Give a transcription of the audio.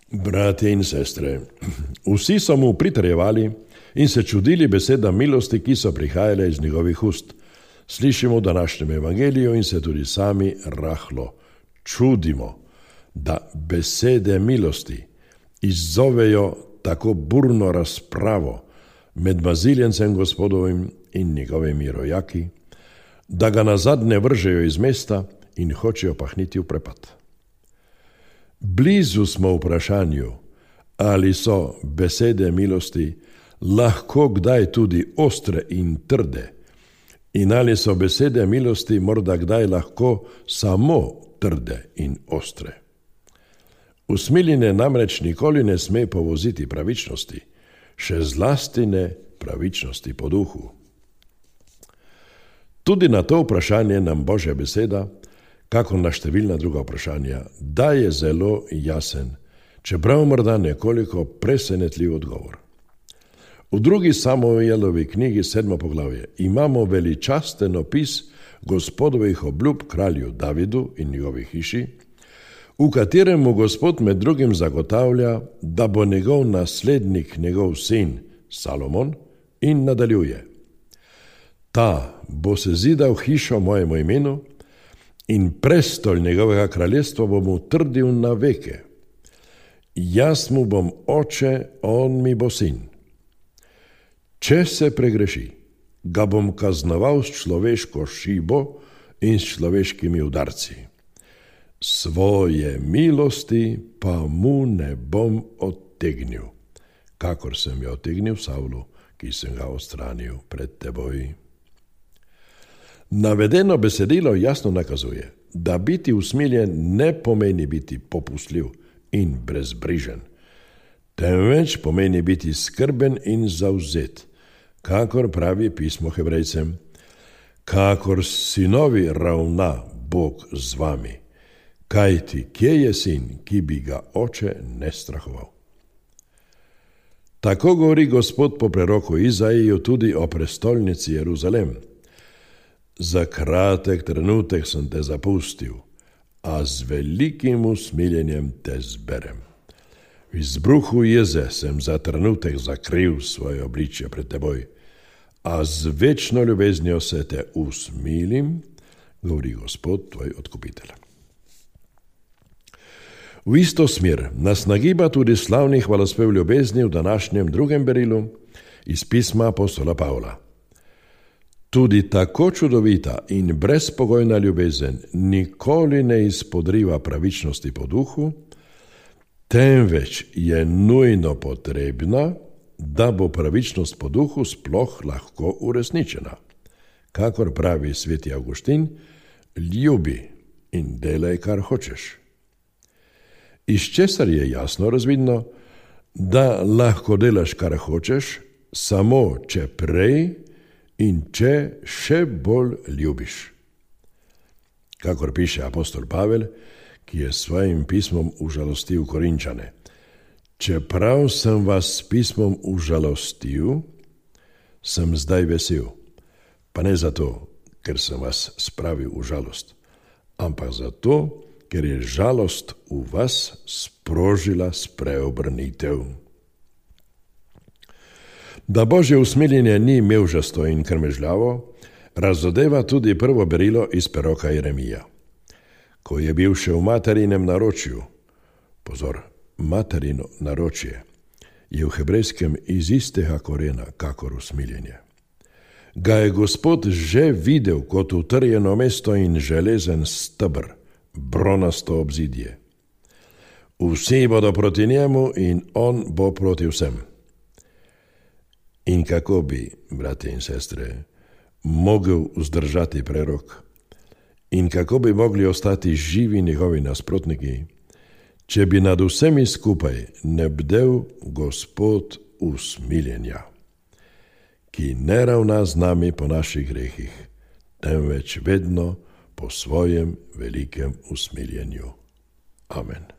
Bratje in sestre, vsi so mu pritrjevali in se čudili besedam milosti, ki so prihajale iz njegovih ust. Slišimo v današnjem evangeliju in se tudi sami rahlo čudimo, da besede milosti izzovejo tako burno razpravo med baziljencem Gospodovim in njegovimi rojaki, da ga nazadnje vržejo iz mesta in hočejo pahniti v prepad. Blizu smo vprašanju, ali so besede milosti lahko kdaj tudi ostre in trde, in ali so besede milosti morda kdaj lahko samo trde in ostre. Usmiljenje namreč nikoli ne sme povoziti pravičnosti, še zlasti ne pravičnosti po duhu. Tudi na to vprašanje nam Božja beseda, kako na številna druga vprašanja, daje zelo jasen, čeprav morda nekoliko presenetljiv odgovor. V 2. Samuelovi knjigi 7. poglavje imamo veličasten opis Gospodovih obljub kralju Davidu in njegovi hiši, v katerem mu Gospod med drugim zagotavlja, da bo njegov naslednik njegov sin Salomon, in nadaljuje: Ta bo sezidal hišo mojemu imenu in prestol njegovega kraljestva bom utrdil na veke. Jaz mu bom oče, on mi bo sin. Če se pregreši, ga bom kaznoval s človeško šibo in s človeškimi udarci. Svoje milosti pa mu ne bom odtegnil, kakor sem jo odtegnil Savlu, ki sem ga odstranil pred teboj. Navedeno besedilo jasno nakazuje, da biti usmiljen ne pomeni biti popustljiv in brezbrižen, temveč pomeni biti skrben in zavzet, kakor pravi pismo Hebrejcem: kakor sinovi ravna Bog z vami, kajti kje je sin, ki bi ga oče ne strahoval. Tako govori Gospod po preroku Izaiju tudi o prestolnici Jeruzalem: Za kratek trenutek sem te zapustil, a z velikim usmiljenjem te zberem. V izbruhu jeze sem za trenutek zakril svoje obličje pred teboj, a z večno ljubeznijo se te usmilim, govori Gospod, tvoj odkupitelj. V isto smer nas nagiba tudi slavni hvalospev ljubezni v današnjem 2. berilu iz pisma apostola Pavla. Tudi tako čudovita in brezpogojna ljubezen nikoli ne izpodriva pravičnosti po duhu, temveč je nujno potrebna, da bo pravičnost po duhu sploh lahko uresničena. Kakor pravi sveti Avguštin: ljubi in delaj, kar hočeš. Iz česar je jasno razvidno, da lahko delaš, kar hočeš, samo če prej in če še bolj ljubiš. Kakor piše apostol Pavel, ki je svojim pismom užalostil Korinčane: čeprav sem vas s pismom užalostil, sem zdaj vesel, pa ne zato, ker sem vas spravil v žalost, ampak zato, ker je žalost v vas sprožila spreobrnitev. Da Božje usmiljenje ni mevžasto in krmežljavo, razodeva tudi prvo berilo iz preroka Jeremija. Ko je bil še v materinem naročju, pozor, materino naročje je v hebrejskem iz istega korena, kakor usmiljenje. Ga je Gospod že videl kot utrjeno mesto in železen stebr, bronasto obzidje. Vsi bodo proti njemu in on bo proti vsem. In kako bi, bratje in sestre, mogel vzdržati prerok in kako bi mogli ostati živi njegovi nasprotniki, če bi nad vsemi skupaj ne bdel Gospod usmiljenja, ki ne ravna z nami po naših grehih, temveč vedno po svojem velikem usmiljenju. Amen.